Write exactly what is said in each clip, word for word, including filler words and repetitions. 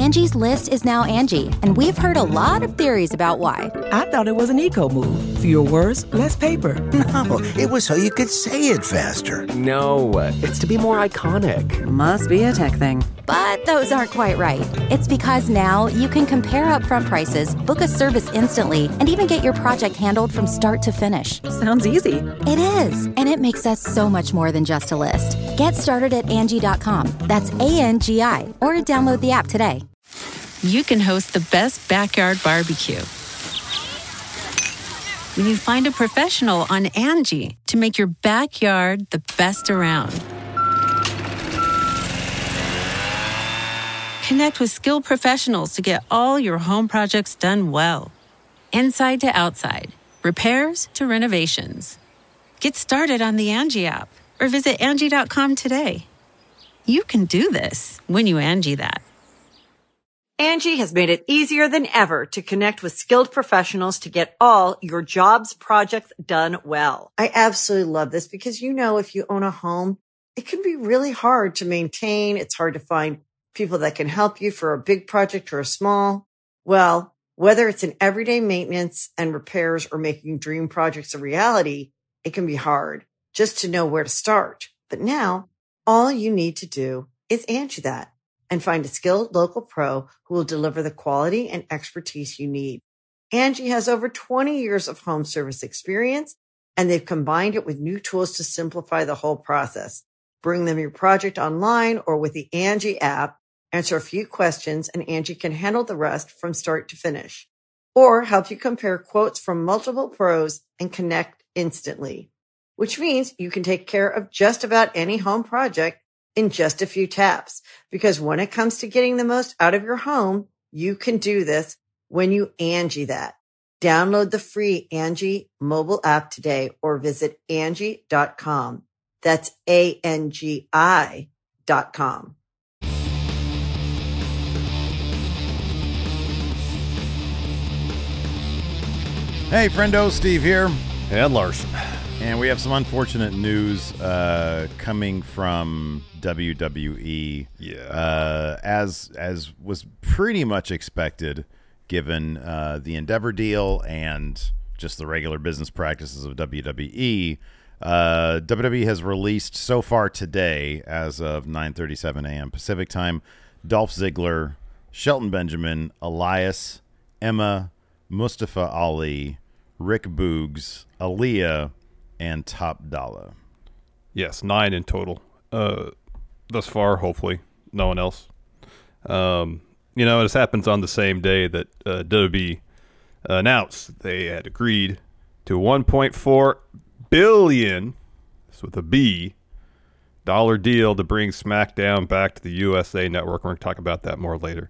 Angie's List is now Angie, and we've heard a lot of theories about why. I thought it was an eco move. Fewer words, less paper. No, it was so you could say it faster. No, it's to be more iconic. Must be a tech thing. But those aren't quite right. It's because now you can compare upfront prices, book a service instantly, and even get your project handled from start to finish. Sounds easy. It is, and it makes us so much more than just a list. Get started at Angie dot com. That's A N G I, or download the app today. You can host the best backyard barbecue when you find a professional on Angie to make your backyard the best around. Connect with skilled professionals to get all your home projects done well. Inside to outside, repairs to renovations. Get started on the Angie app or visit Angie dot com today. You can do this when you Angie that. Angie has made it easier than ever to connect with skilled professionals to get all your jobs projects done well. I absolutely love this because, you know, if you own a home, it can be really hard to maintain. It's hard to find people that can help you for a big project or a small. Well, whether it's in everyday maintenance and repairs or making dream projects a reality, it can be hard just to know where to start. But now all you need to do is Angie that and find a skilled local pro who will deliver the quality and expertise you need. Angie has over twenty years of home service experience, and they've combined it with new tools to simplify the whole process. Bring them your project online or with the Angie app. Answer a few questions, and Angie can handle the rest from start to finish. Or help you compare quotes from multiple pros and connect instantly, which means you can take care of just about any home project in just a few taps. Because when it comes to getting the most out of your home, you can do this when you Angie that. Download the free Angie mobile app today or visit Angie dot com. That's A N G I dot com. Hey, friendo, Steve here. And Larson. And we have some unfortunate news uh, coming from W W E. Yeah. Uh, as as was pretty much expected, given uh, the Endeavor deal and just the regular business practices of W W E. Uh, W W E has released so far today, as of nine thirty-seven a.m. Pacific time, Dolph Ziggler, Shelton Benjamin, Elias, Emma, Mustafa Ali, Rick Boogs, Aaliyah, and Top Dollar. Yes, nine in total. Uh, thus far, hopefully, no one else. Um, you know, this happens on the same day that uh, W W E announced they had agreed to one point four billion, this with a B, dollar deal to bring SmackDown back to the U S A Network. We're going to talk about that more later.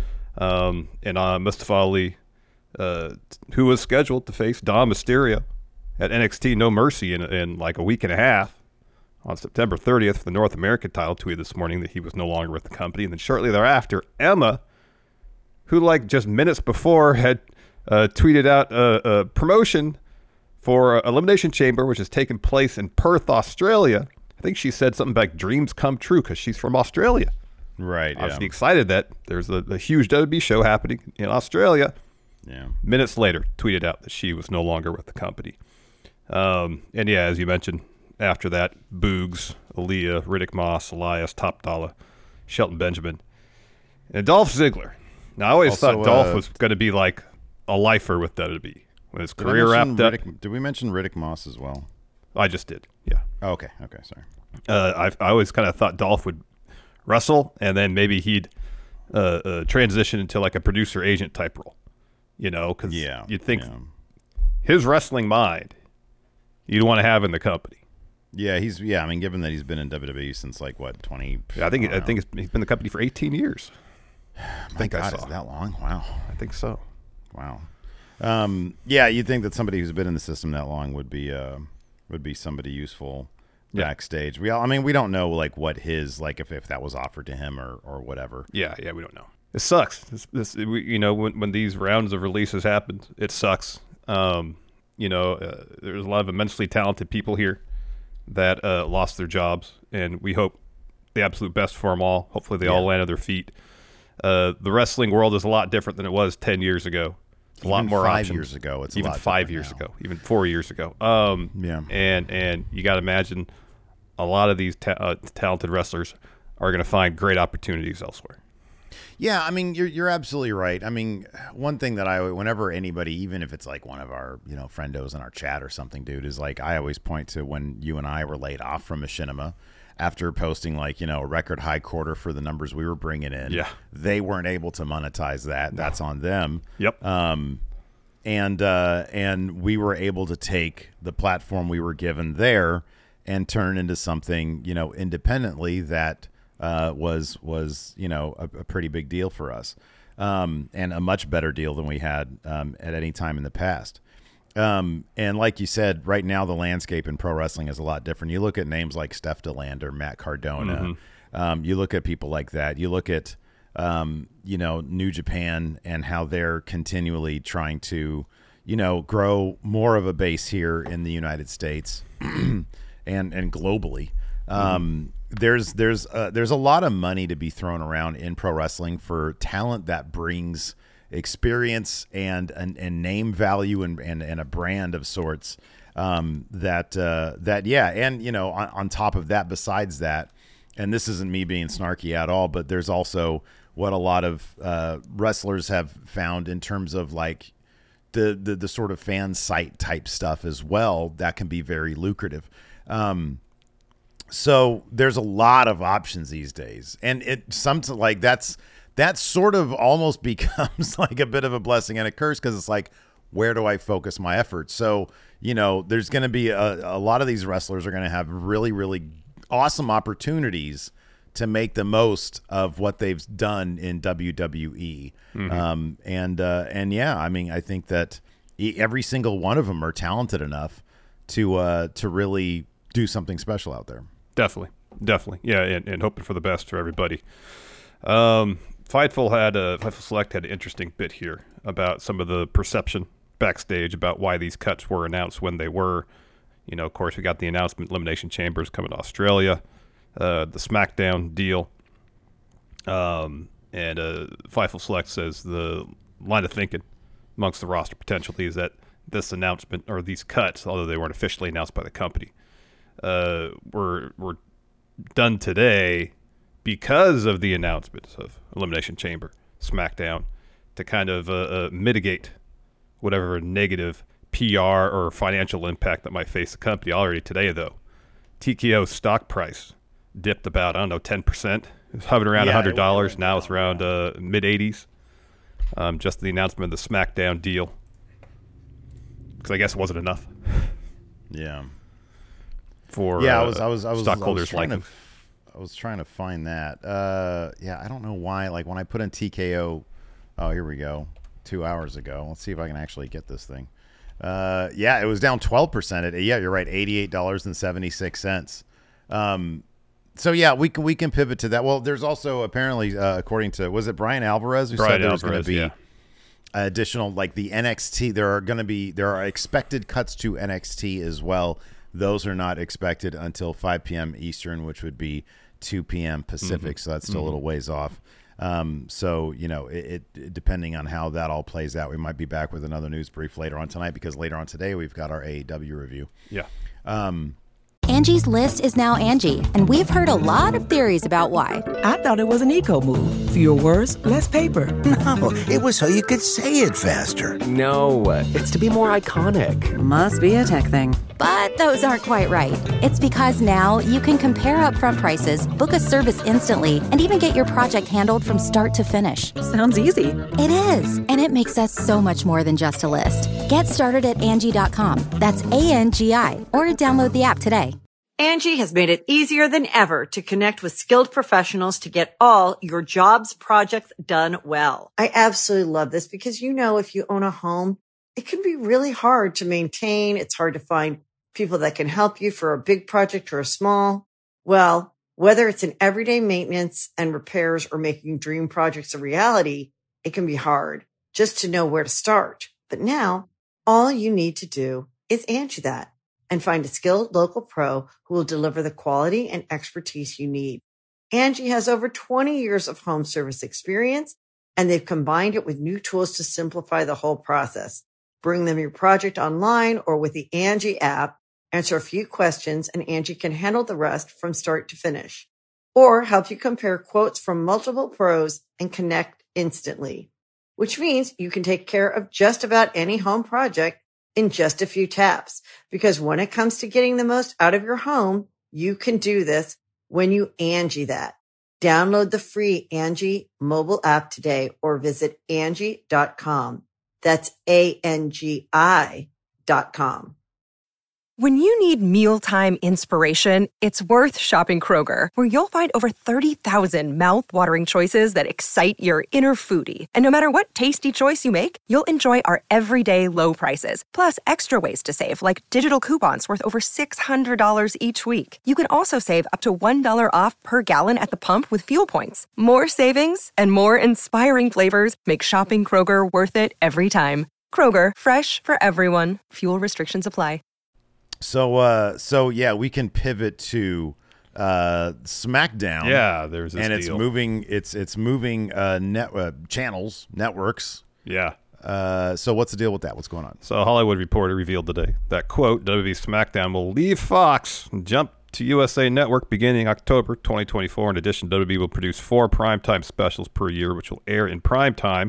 Um, and uh, Mustafa Ali, uh, who was scheduled to face Dom Mysterio at N X T No Mercy in, in like a week and a half on September thirtieth for the North American title, tweeted this morning that he was no longer with the company. And then shortly thereafter, Emma, who like just minutes before had uh, tweeted out a, a promotion for Elimination Chamber, which has taken place in Perth, Australia. I think she said something like dreams come true because she's from Australia. Right, Obviously yeah. excited that there's a, a huge W W E show happening in Australia. Yeah. Minutes later, tweeted out that she was no longer with the company. Um, and yeah, as you mentioned, after that, Boogs, Aaliyah, Riddick Moss, Elias, Top Dollar, Shelton Benjamin, and Dolph Ziggler. Now, I always Also, thought Dolph uh, was going to be like a lifer with W W E. When his Did career I wrapped mention up. Riddick, did we mention Riddick Moss as well? I just did, yeah. Oh, okay, okay, sorry. Uh, I, I always kind of thought Dolph would wrestle, and then maybe he'd uh, uh, transition into like a producer agent type role, you know, because yeah, you'd think yeah. his wrestling mind you'd want to have in the company. Yeah, he's yeah. I mean, given that he's been in W W E since like what twenty? Yeah, I think I, I think it's, he's been in the company for eighteen years. I My think God, I saw. is that long? Wow. I think so. Wow. Um, yeah, you'd think that somebody who's been in the system that long would be uh, would be somebody useful Yeah. backstage. We all, I mean, we don't know like what his like if, if that was offered to him or or whatever. Yeah, yeah, we don't know. It sucks. This, this we, you know, when when these rounds of releases happen, it sucks. Um, you know, uh, there's a lot of immensely talented people here that uh, lost their jobs, and we hope the absolute best for them all. Hopefully, they Yeah. all land on their feet. Uh, the wrestling world is a lot different than it was ten years ago. It's a even lot more five options. years ago. It's even a lot five years now. ago, even four years ago. Um, yeah, and and you got to imagine a lot of these ta- uh, talented wrestlers are going to find great opportunities elsewhere. Yeah, I mean, you're you're absolutely right. I mean, one thing that I, whenever anybody, even if it's like one of our, you know, friendos in our chat or something, dude, is like, I always point to when you and I were laid off from Machinima after posting like, you know, a record high quarter for the numbers we were bringing in. Yeah. They weren't able to monetize that. That's on them. Yep. Um, and, uh, and we were able to take the platform we were given there and turn into something, you know, independently that, Uh, was was you know a, a pretty big deal for us, um, and a much better deal than we had um, at any time in the past. Um, and like you said, right now the landscape in pro wrestling is a lot different. You look at names like Steph DeLander, Matt Cardona. Mm-hmm. Um, you look at people like that. You look at um, you know New Japan and how they're continually trying to you know grow more of a base here in the United States and and globally. Um, mm-hmm. There's there's uh, there's a lot of money to be thrown around in pro wrestling for talent that brings experience and and, and name value and, and, and a brand of sorts. Um, that uh, that yeah, and you know on, on top of that, besides that, and this isn't me being snarky at all, but there's also what a lot of uh, wrestlers have found in terms of like the, the the sort of fan site type stuff as well that can be very lucrative. Um, So there's a lot of options these days, and it something like that's that sort of almost becomes like a bit of a blessing and a curse because it's like, where do I focus my efforts? So you know, there's going to be a, a lot of these wrestlers are going to have really, really awesome opportunities to make the most of what they've done in W W E. Mm-hmm. Um, and uh, and yeah, I mean, I think that every single one of them are talented enough to uh, to really do something special out there. Definitely, definitely, yeah, and, and hoping for the best for everybody. Um, Fightful had a Fightful Select had an interesting bit here about some of the perception backstage about why these cuts were announced when they were. You know, of course, we got the announcement: Elimination Chambers coming to Australia, uh, the SmackDown deal, um, and uh, Fightful Select says the line of thinking amongst the roster potentially is that this announcement or these cuts, although they weren't officially announced by the company, Uh, were were done today because of the announcements of Elimination Chamber, SmackDown, to kind of uh, uh, mitigate whatever negative P R or financial impact that might face the company. Already today, though, T K O's stock price dipped about, I don't know, ten percent. It was hovering around yeah, one hundred dollars. Now it's around uh, mid-eighties. Um, just the announcement of the SmackDown deal. Because I guess it wasn't enough. Yeah. For yeah, uh, I was I was I was stockholders I was like trying to, I was trying to find that. Uh, yeah, I don't know why. Like when I put in T K O, oh here we go, two hours ago. Let's see if I can actually get this thing. Uh, yeah, it was down twelve percent. At yeah, you're right, eighty-eight dollars and seventy-six cents. Um, so yeah, we can we can pivot to that. Well, there's also apparently, uh, according to was it Brian Alvarez who Brian said there was going to Alvarez, be yeah. additional like the N X T. There are going to be there are expected cuts to N X T as well. Those are not expected until five p.m. Eastern, which would be two p.m. Pacific. Mm-hmm. So that's still mm-hmm. a little ways off. Um, so, you know, it, it depending on how that all plays out, we might be back with another news brief later on tonight because later on today we've got our A E W review. Yeah. Um, Angie's List is now Angie, and we've heard a lot of theories about why. I thought it was an eco move. Fewer words, less paper. No, it was so you could say it faster. No, it's to be more iconic. Must be a tech thing. But those aren't quite right. It's because now you can compare upfront prices, book a service instantly, and even get your project handled from start to finish. Sounds easy. It is, and it makes us so much more than just a list. Get started at Angie dot com. That's A N G I, or download the app today. Angie has made it easier than ever to connect with skilled professionals to get all your jobs projects done well. I absolutely love this because, you know, if you own a home, it can be really hard to maintain. It's hard to find people that can help you for a big project or a small. Well, whether it's in everyday maintenance and repairs or making dream projects a reality, it can be hard just to know where to start. But now all you need to do is Angie that and find a skilled local pro who will deliver the quality and expertise you need. Angie has over twenty years of home service experience, and they've combined it with new tools to simplify the whole process. Bring them your project online or with the Angie app, answer a few questions, and Angie can handle the rest from start to finish. Or help you compare quotes from multiple pros and connect instantly, which means you can take care of just about any home project in just a few taps. Because when it comes to getting the most out of your home, you can do this when you Angie that. Download the free Angie mobile app today or visit Angie dot com. That's A N G I dot com. When you need mealtime inspiration, it's worth shopping Kroger, where you'll find over thirty thousand mouth-watering choices that excite your inner foodie. And no matter what tasty choice you make, you'll enjoy our everyday low prices, plus extra ways to save, like digital coupons worth over six hundred dollars each week. You can also save up to one dollar off per gallon at the pump with fuel points. More savings and more inspiring flavors make shopping Kroger worth it every time. Kroger, fresh for everyone. Fuel restrictions apply. So, uh, so yeah, we can pivot to uh, SmackDown. Yeah, there's this and it's deal. moving. It's it's moving uh, net uh, channels, networks. Yeah. Uh, so what's the deal with that? What's going on? So a Hollywood Reporter revealed today that, quote, W W E SmackDown will leave Fox and jump to U S A Network beginning October twenty twenty-four. In addition, W W E will produce four primetime specials per year, which will air in primetime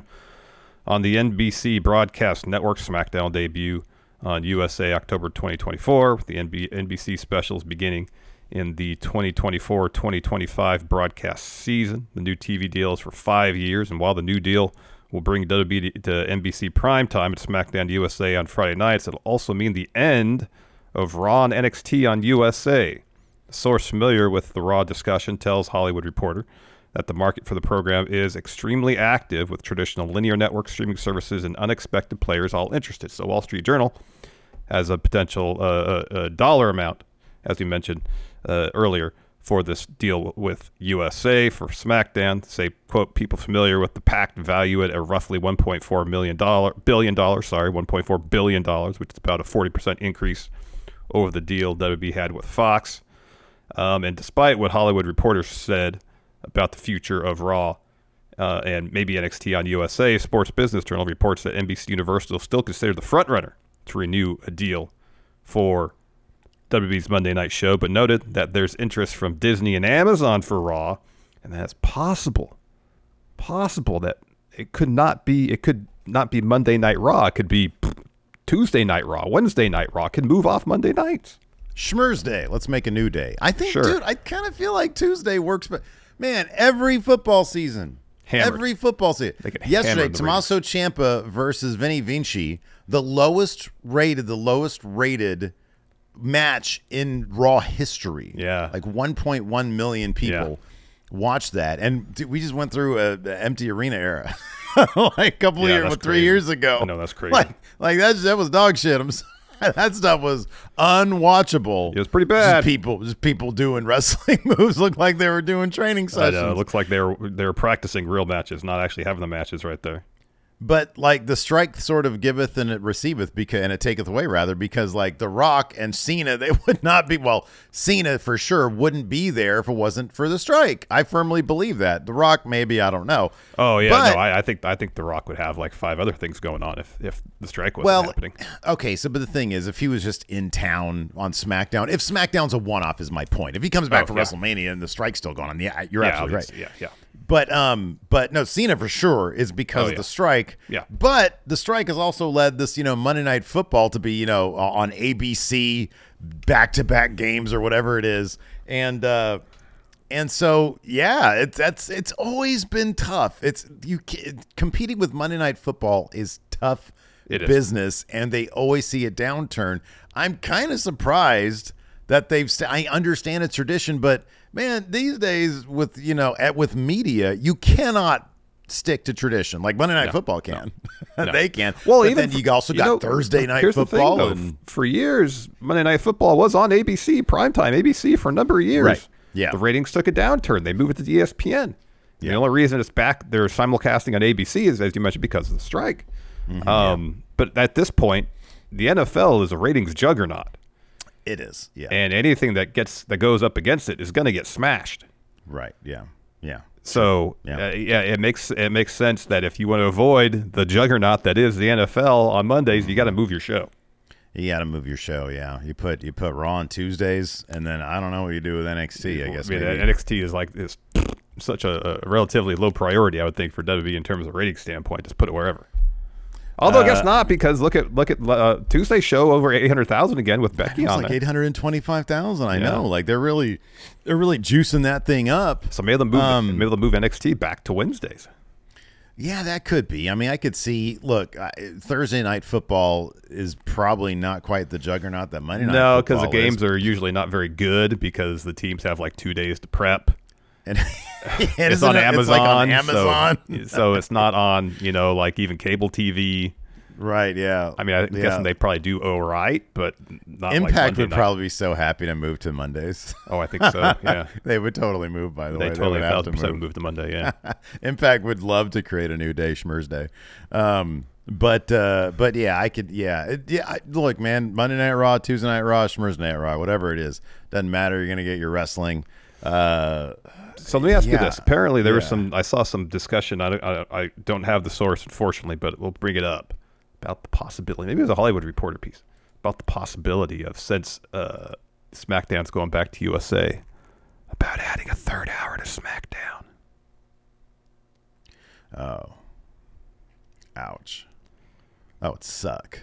on the N B C broadcast network. SmackDown will debut on U S A October twenty twenty-four, with the N B C specials beginning in the twenty twenty-four twenty twenty-five broadcast season. The new T V deal is for five years, and while the new deal will bring W W E to N B C primetime and SmackDown U S A on Friday nights, it'll also mean the end of Raw and N X T on U S A. A source familiar with the Raw discussion tells Hollywood Reporter that the market for the program is extremely active, with traditional linear network streaming services and unexpected players all interested. So Wall Street Journal has a potential uh, uh, dollar amount, as we mentioned uh, earlier, for this deal with U S A for SmackDown. Say, quote, people familiar with the pact value it at roughly one point four million dollars, billion dollars, sorry, one point four billion dollars, which is about a forty percent increase over the deal W W E had with Fox. Um, and despite what Hollywood Reporter said about the future of Raw uh, and maybe N X T on U S A, Sports Business Journal reports that N B C Universal still considered the frontrunner to renew a deal for W W E's Monday Night Show, but noted that there's interest from Disney and Amazon for Raw, and that's possible, possible that it could not be, it could not be Monday Night Raw. It could be Tuesday Night Raw, Wednesday Night Raw. It could move off Monday nights. Schmurz Day. Let's make a new day. I think, Sure. dude, I kind of feel like Tuesday works, but man, every football season, Hammered. every football season. They get Yesterday, hammered in the Tommaso Ciampa versus Vinny Vinci, the lowest rated, the lowest rated match in Raw history. Yeah. Like one point one million people watched that. And dude, we just went through a, a empty arena era. like a couple Yeah, of years, that's three crazy. years ago. I know, that's crazy. Like, like that's, that was dog shit. I'm sorry. That stuff was unwatchable. It was pretty bad. Just people, just people doing wrestling moves looked like they were doing training I sessions. know, it looks like they were they were practicing real matches, not actually having the matches right there. But like the strike sort of giveth and it receiveth, because and it taketh away rather, because like The Rock and Cena, they would not be, well, Cena for sure wouldn't be there if it wasn't for the strike. I firmly believe that. The Rock, maybe, I don't know. Oh yeah, But- no, I, I think I think The Rock would have like five other things going on if if the strike wasn't Well, happening. okay, so but the thing is, if he was just in town on SmackDown, if SmackDown's a one-off, is my point. If he comes back Oh, for yeah. WrestleMania and the strike's still going on, yeah, you're Yeah, absolutely right. obviously, yeah, yeah. But um, but no, Cena for sure is because Oh, of yeah. the strike. Yeah. But the strike has also led this, you know, Monday Night Football to be, you know, on A B C back-to-back games or whatever it is, and uh, and so yeah, it's that's it's always been tough. It's you ca- competing with Monday Night Football is tough It is. business, and they always see a downturn. I'm kind of surprised that they've. St- I understand it's tradition, but man, these days with you know at, with media, you cannot stick to tradition like Monday Night No, Football can. no. They can. Well, but even then for- you also you got know, Thursday Night here's the thing, Football, though. and For years, Monday Night Football was on A B C primetime, A B C for a number of years. Right. Yeah. The ratings took a downturn. They moved it to E S P N. Yeah. The only reason it's back, they're simulcasting on A B C is, as you mentioned, because of the strike. Mm-hmm, um, But at this point, the N F L is a ratings juggernaut, it is. Yeah. and anything that gets that goes up against it is going to get smashed. Right. Yeah. Yeah. So Yeah. Uh, yeah, it makes it makes sense that if you want to avoid the juggernaut that is the N F L on Mondays, you got to move your show. You got to move your show. Yeah. You put you put Raw on Tuesdays, and then I don't know what you do with N X T. I guess I mean, maybe. N X T is like is such a, a relatively low priority, I would think, for W W E in terms of rating standpoint. Just put it wherever. Although I guess Uh, not, because look at look at uh, Tuesday's show over eight hundred thousand again with Becky It's on like there. eight hundred twenty-five thousand. I Yeah. know. Like they're really, they're really juicing that thing up. So maybe they'll move Um, maybe they'll move N X T back to Wednesdays. Yeah, that could be. I mean, I could see. Look, I, Thursday night football is probably not quite the juggernaut that Monday night. No, because the football games is. are usually not very good because the teams have like two days to prep. And It's isn't on it- Amazon. It's like on Amazon. So, so it's not on, you know, like even cable T V. Right, yeah. I mean, I'm Yeah. guessing they probably do all right, but not like Impact Monday would night. probably be so happy to move to Mondays. Oh, I think so, yeah. They would totally move, by the They way. totally would have thousand to percent move. move to Monday, yeah. Impact would love to create a new day, Schmurz Day. Um, but, uh, but yeah, I could, yeah. It, yeah. I, look, man, Monday Night Raw, Tuesday Night Raw, Schmurz Night Raw, whatever it is. Doesn't matter. You're going to get your wrestling. Uh, So let me ask you yeah. this. Apparently there was Yeah. some, I saw some discussion, I, I, I don't have the source, unfortunately, but we'll bring it up, about the possibility, maybe it was a Hollywood Reporter piece, about the possibility of, since uh, SmackDown's going back to U S A, about adding a third hour to SmackDown. Oh. Ouch. That would suck.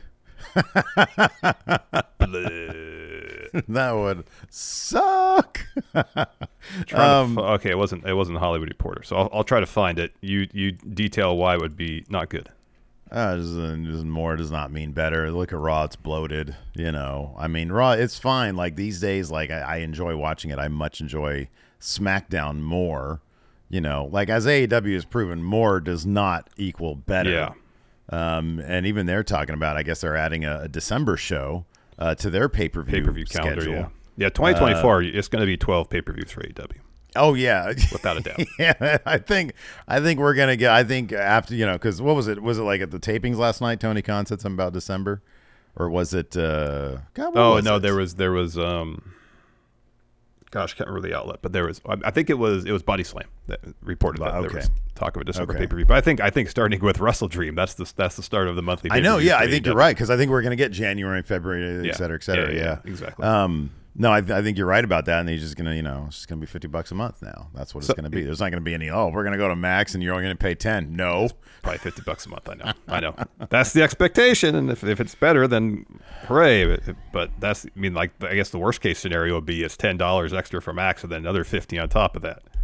That would suck. Trying Um, to, f- okay, it wasn't it wasn't a Hollywood Reporter, so I'll, I'll try to find it. You you detail why it would be not good. Uh, just, uh, just more does not mean better. Look at Raw; it's bloated. You know, I mean, Raw, it's fine. Like these days, like I, I enjoy watching it. I much enjoy SmackDown more. You know, like as A E W has proven, more does not equal better. Yeah. Um, and even they're talking about, I guess they're adding a, a December show uh, to their pay per view Pay per view calendar, schedule. yeah, yeah. Twenty twenty four, it's going to be twelve pay per views for A E W. Oh yeah, without a doubt. Yeah, I think I think we're gonna get. I think after you know, because what was it? Was it like at the tapings last night? Tony Khan said something about December, or was it? Uh, God, what Oh was no, it? there was there was um, gosh, I can't remember the outlet, but there was. I, I think it was it was Body Slam that reported that Okay. there was talk of a December Okay. pay per view. But I think I think starting with Wrestle Dream, that's the that's the start of the monthly. I know. pay-per-views Yeah, for I think A E W. you're right because I think we're gonna get January, February, et Yeah. cetera, et cetera. Yeah, Yeah, yeah, exactly. Um, no, I, I think you're right about that, and he's just gonna, you know, it's just gonna be fifty bucks a month now. That's what So- it's gonna be. There's not gonna be any. Oh, we're gonna go to Max, and you're only gonna pay ten. No, Probably fifty bucks a month. I know. I know. That's the expectation, and if if it's better, then hooray! But, but that's I mean, like I guess the worst case scenario would be it's ten dollars extra for Max, and then another fifty on top of that.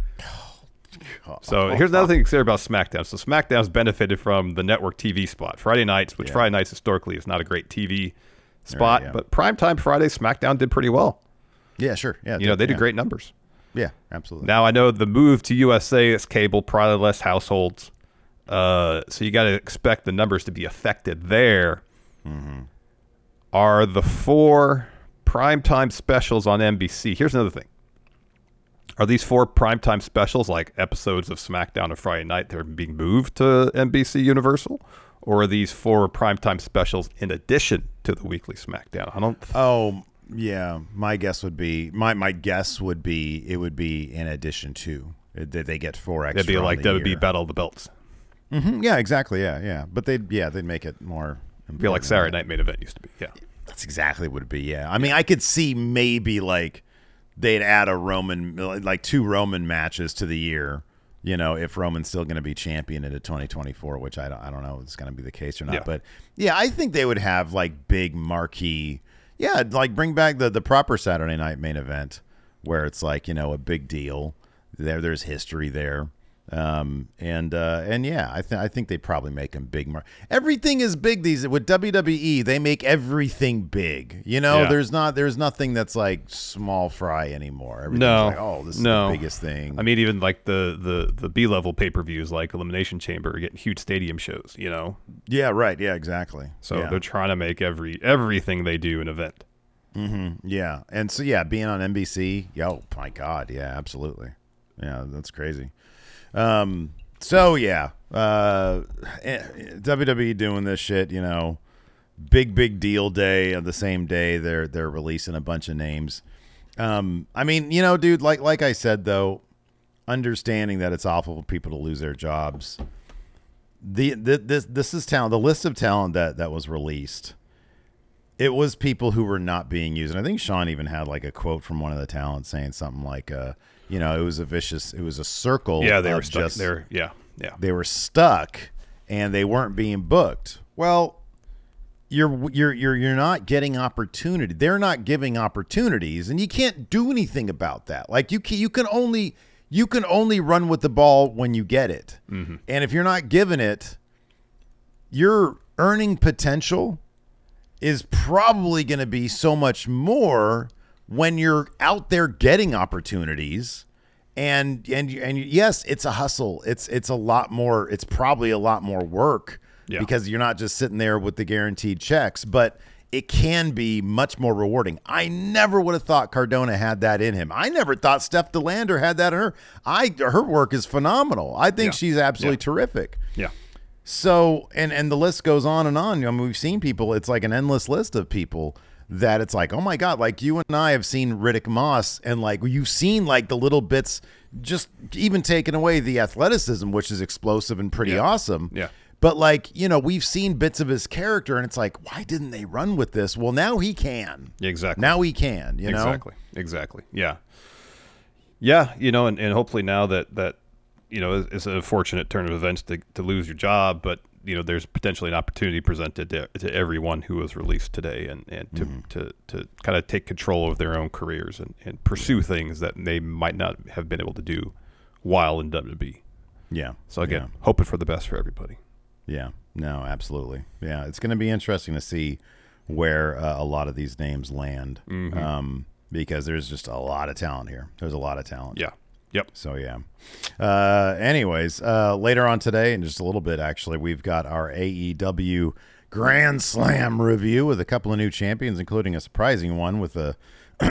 So here's another thing to consider about SmackDown. So SmackDown's benefited from the network T V spot Friday nights, which Yeah. Friday nights historically is not a great T V spot, Right, yeah. but primetime Friday SmackDown did pretty well. Yeah, sure. Yeah, You know, they did yeah. great numbers. Yeah, absolutely. Now I know the move to U S A is cable, probably less households, uh, so you got to expect the numbers to be affected there. Mm-hmm. Are the four primetime specials on N B C? Here's another thing. Are these four primetime specials like episodes of SmackDown on Friday night? They're being moved to N B C Universal, or are these four primetime specials in addition to the weekly SmackDown? I don't. Oh, yeah. My guess would be my my guess would be it would be in addition to that they get four extra. It'd be on like the that would be year. Battle of the Belts. Mm-hmm. Yeah, exactly. Yeah, yeah. But they'd yeah they'd make it more. It'd be like important Saturday than Night Main Event used to be. Yeah. that. That's exactly what it'd be. Yeah. I mean, I could see maybe like they'd add a Roman like two Roman matches to the year. You know, if Roman's still going to be champion into twenty twenty-four, which I don't I don't know if it's going to be the case or not. Yeah. But yeah, I think they would have like big marquee. Yeah, like bring back the the proper Saturday Night Main Event where it's like, you know, a big deal. There there's history there. Um and uh and yeah, I think I think they probably make them big. Mar- everything is big these with W W E. They make everything big. You know, Yeah. there's not there's nothing that's like small fry anymore. Everything's No, like, oh, this no. is the biggest thing. I mean, even like the the the B level pay per views, like Elimination Chamber, are getting huge stadium shows. You know, yeah, right. Yeah, exactly. so yeah. they're trying to make every everything they do an event. Mm-hmm. Yeah, and so yeah, being on N B C, yo, my God, yeah, absolutely, yeah, that's crazy. Um, so yeah, uh, eh, W W E doing this shit, you know, big big deal day on the same day they're they're releasing a bunch of names. Um, I mean, you know, dude, like like I said though, understanding that it's awful for people to lose their jobs. The, the this this is talent. The list of talent that that was released, it was people who were not being used. And I think Sean even had like a quote from one of the talents saying something like, uh, you know, it was a vicious, it was a circle. Yeah, they of were stuck just, there. Yeah, yeah. They were stuck and they weren't being booked. Well, you're you're you're you're not getting opportunity. They're not giving opportunities, and you can't do anything about that. Like you can, you can only you can only run with the ball when you get it. Mm-hmm. And if you're not given it, your earning potential is probably going to be so much more when you're out there getting opportunities. And and and yes, it's a hustle. It's it's a lot more. It's probably a lot more work yeah. because you're not just sitting there with the guaranteed checks, but it can be much more rewarding. I never would have thought Cardona had that in him. I never thought Steph DeLander had that in her. I her work is phenomenal. I think yeah. she's absolutely yeah. terrific. Yeah. So, and and the list goes on and on. I mean, we've seen people. It's like an endless list of people that it's like, oh my God, like you and I have seen Riddick Moss, and like you've seen like the little bits, just even taking away the athleticism, which is explosive and pretty yeah. awesome. Yeah. But like, you know, we've seen bits of his character, and it's like, why didn't they run with this? Well, now he can. Exactly. Now he can, you know? Exactly. Exactly. Yeah. Yeah. You know, and, and hopefully now that, that, you know, it's a fortunate turn of events to, to lose your job, but, you know, there's potentially an opportunity presented to, to everyone who was released today, and, and to, mm-hmm. to, to kind of take control of their own careers and, and pursue things that they might not have been able to do while in W W E. Yeah. So again, yeah. hoping for the best for everybody. Yeah, no, absolutely. Yeah, it's going to be interesting to see where uh, a lot of these names land mm-hmm. um, because there's just a lot of talent here. There's a lot of talent. Yeah. Yep. So, yeah. Uh, anyways, uh, later on today, in just a little bit, actually, we've got our A E W Grand Slam review with a couple of new champions, including a surprising one with a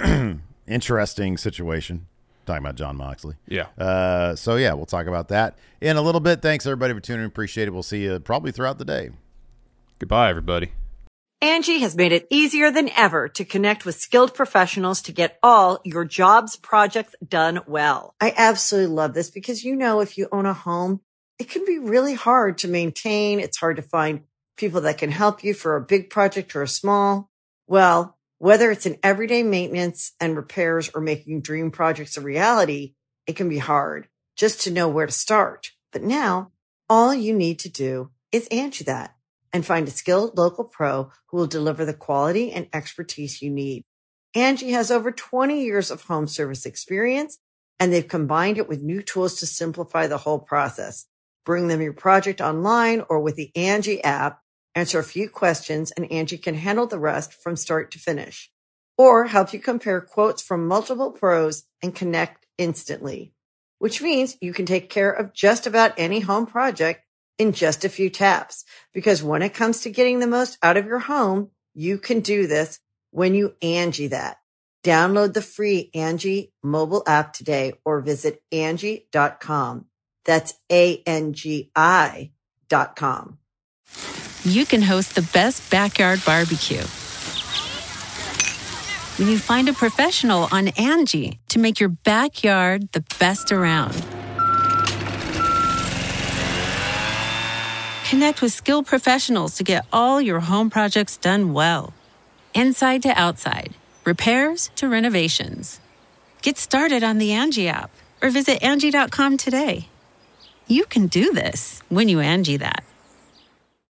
interesting situation. Talking about Jon Moxley. Yeah. Uh, so, yeah, we'll talk about that in a little bit. Thanks, everybody, for tuning in. Appreciate it. We'll see you probably throughout the day. Goodbye, everybody. Angie has made it easier than ever to connect with skilled professionals to get all your jobs projects done well. I absolutely love this because, you know, if you own a home, it can be really hard to maintain. It's hard to find people that can help you for a big project or a small. Well, whether it's in everyday maintenance and repairs or making dream projects a reality, it can be hard just to know where to start. But now, all you need to do is Angie that and find a skilled local pro who will deliver the quality and expertise you need. Angie has over twenty years of home service experience, and they've combined it with new tools to simplify the whole process. Bring them your project online or with the Angie app. Answer a few questions, and Angie can handle the rest from start to finish. Or help you compare quotes from multiple pros and connect instantly. Which means you can take care of just about any home project in just a few taps. Because when it comes to getting the most out of your home, you can do this when you Angie that. Download the free Angie mobile app today or visit Angie dot com. That's A N G I dot com. You can host the best backyard barbecue when you find a professional on Angie to make your backyard the best around. Connect with skilled professionals to get all your home projects done well. Inside to outside, repairs to renovations. Get started on the Angie app or visit Angie dot com today. You can do this when you Angie that.